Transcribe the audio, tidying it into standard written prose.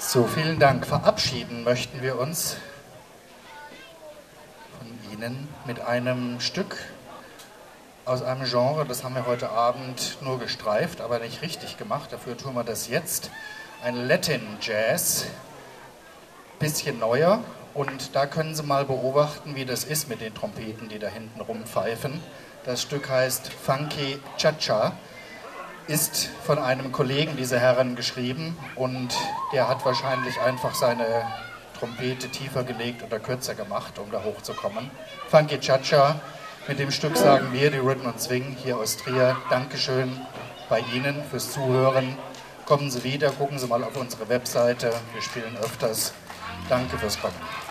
So, vielen Dank. Verabschieden möchten wir uns von Ihnen mit einem Stück aus einem Genre, das haben wir heute Abend nur gestreift, aber nicht richtig gemacht. Dafür tun wir das jetzt. Ein Latin Jazz, bisschen neuer. Und da können Sie mal beobachten, wie das ist mit den Trompeten, die da hinten rumpfeifen. Das Stück heißt Funky Cha-Cha, ist von einem Kollegen dieser Herren geschrieben und der hat wahrscheinlich einfach seine Trompete tiefer gelegt oder kürzer gemacht, um da hochzukommen. Funky Cha-Cha, mit dem Stück sagen wir, die Rhythm & Swing hier aus Trier, Dankeschön bei Ihnen fürs Zuhören. Kommen Sie wieder, gucken Sie mal auf unsere Webseite, wir spielen öfters. Danke fürs Kommen.